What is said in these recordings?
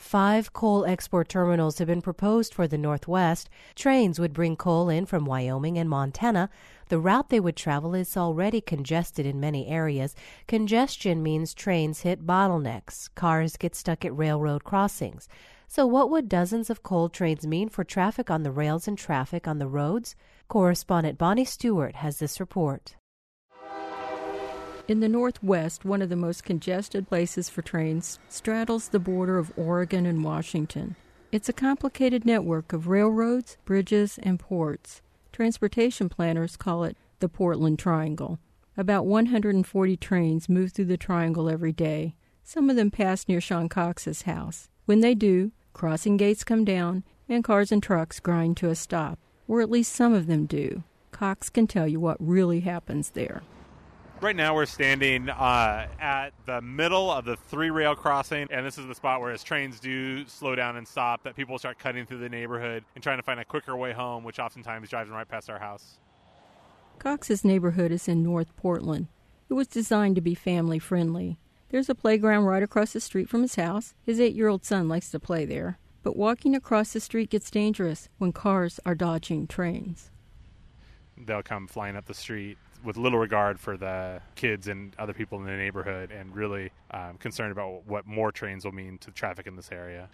5 coal export terminals have been proposed for the Northwest. Trains would bring coal in from Wyoming and Montana. The route they would travel is already congested in many areas. Congestion means trains hit bottlenecks. Cars get stuck at railroad crossings. So what would dozens of coal trains mean for traffic on the rails and traffic on the roads? Correspondent Bonnie Stewart has this report. In the Northwest, one of the most congested places for trains straddles the border of Oregon and Washington. It's a complicated network of railroads, bridges, and ports. Transportation planners call it the Portland Triangle. About 140 trains move through the triangle every day. Some of them pass near Sean Cox's house. When they do, crossing gates come down and cars and trucks grind to a stop, or at least some of them do. Cox can tell you what really happens there. Right now we're standing at the middle of the 3-rail crossing, and this is the spot where as trains do slow down and stop, that people start cutting through the neighborhood and trying to find a quicker way home, which oftentimes drives them right past our house. Cox's neighborhood is in North Portland. It was designed to be family-friendly. There's a playground right across the street from his house. His 8-year-old son likes to play there. But walking across the street gets dangerous when cars are dodging trains. They'll come flying up the street with little regard for the kids and other people in the neighborhood, and really concerned about what more trains will mean to traffic in this area.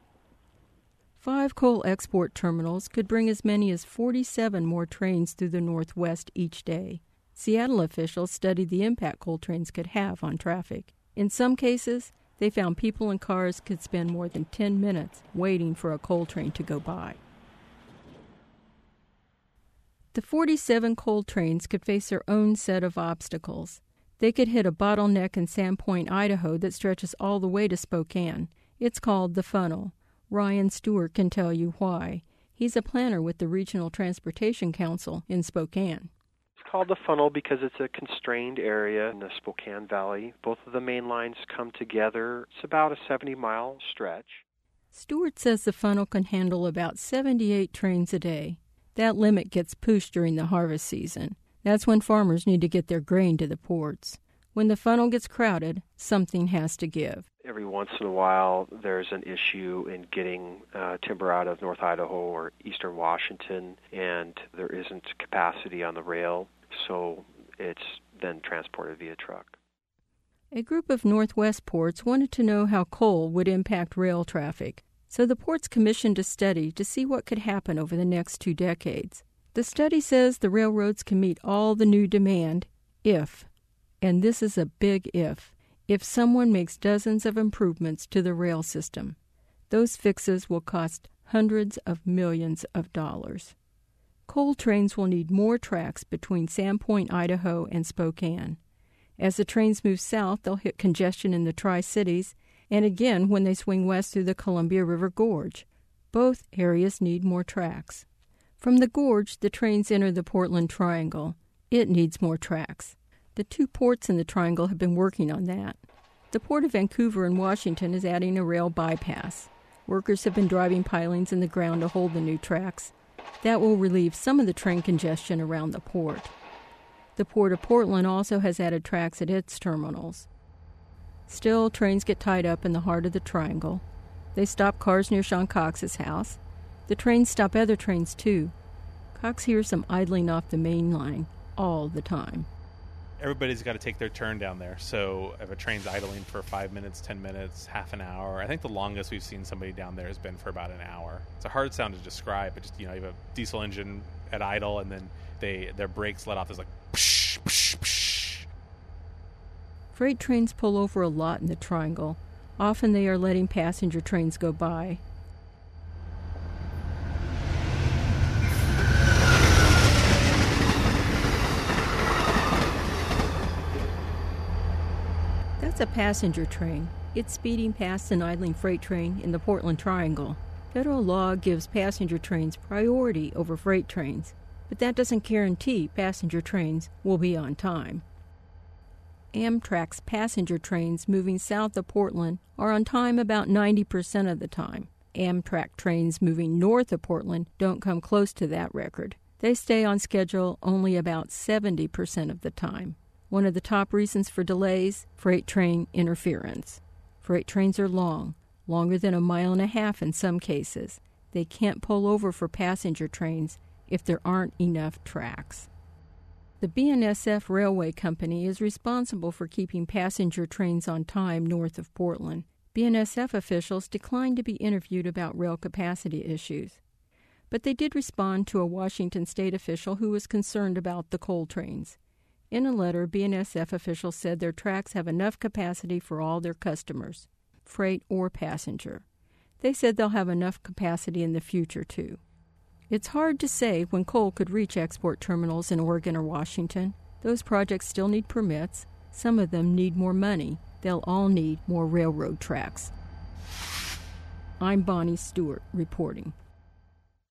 5 coal export terminals could bring as many as 47 more trains through the Northwest each day. Seattle officials studied the impact coal trains could have on traffic. In some cases, they found people and cars could spend more than 10 minutes waiting for a coal train to go by. The 47 coal trains could face their own set of obstacles. They could hit a bottleneck in Sandpoint, Idaho that stretches all the way to Spokane. It's called the Funnel. Ryan Stewart can tell you why. He's a planner with the Regional Transportation Council in Spokane. It's called the Funnel because it's a constrained area in the Spokane Valley. Both of the main lines come together. It's about a 70-mile stretch. Stewart says the funnel can handle about 78 trains a day. That limit gets pushed during the harvest season. That's when farmers need to get their grain to the ports. When the funnel gets crowded, something has to give. Every once in a while, there's an issue in getting timber out of North Idaho or eastern Washington, and there isn't capacity on the rail, so it's then transported via truck. A group of Northwest ports wanted to know how coal would impact rail traffic. So the ports commissioned a study to see what could happen over the next 2 decades. The study says the railroads can meet all the new demand if, and this is a big if someone makes dozens of improvements to the rail system. Those fixes will cost hundreds of millions of dollars. Coal trains will need more tracks between Sandpoint, Idaho, and Spokane. As the trains move south, they'll hit congestion in the Tri-Cities, and again when they swing west through the Columbia River Gorge. Both areas need more tracks. From the gorge, the trains enter the Portland Triangle. It needs more tracks. The 2 ports in the triangle have been working on that. The Port of Vancouver in Washington is adding a rail bypass. Workers have been driving pilings in the ground to hold the new tracks. That will relieve some of the train congestion around the port. The Port of Portland also has added tracks at its terminals. Still, trains get tied up in the heart of the triangle. They stop cars near Sean Cox's house. The trains stop other trains, too. Cox hears them idling off the main line all the time. Everybody's got to take their turn down there. So if a train's idling for 5 minutes, 10 minutes, half an hour, I think the longest we've seen somebody down there has been for about an hour. It's a hard sound to describe, but just, you have a diesel engine at idle, and then their brakes let off this like psh, psh, psh. Freight trains pull over a lot in the triangle. Often they are letting passenger trains go by. That's a passenger train. It's speeding past an idling freight train in the Portland Triangle. Federal law gives passenger trains priority over freight trains, but that doesn't guarantee passenger trains will be on time. Amtrak's passenger trains moving south of Portland are on time about 90% of the time. Amtrak trains moving north of Portland don't come close to that record. They stay on schedule only about 70% of the time. One of the top reasons for delays, freight train interference. Freight trains are long longer than 1.5 miles in some cases. They can't pull over for passenger trains if there aren't enough tracks. The BNSF Railway Company is responsible for keeping passenger trains on time north of Portland. BNSF officials declined to be interviewed about rail capacity issues. But they did respond to a Washington state official who was concerned about the coal trains. In a letter, BNSF officials said their tracks have enough capacity for all their customers, freight or passenger. They said they'll have enough capacity in the future, too. It's hard to say when coal could reach export terminals in Oregon or Washington. Those projects still need permits. Some of them need more money. They'll all need more railroad tracks. I'm Bonnie Stewart reporting.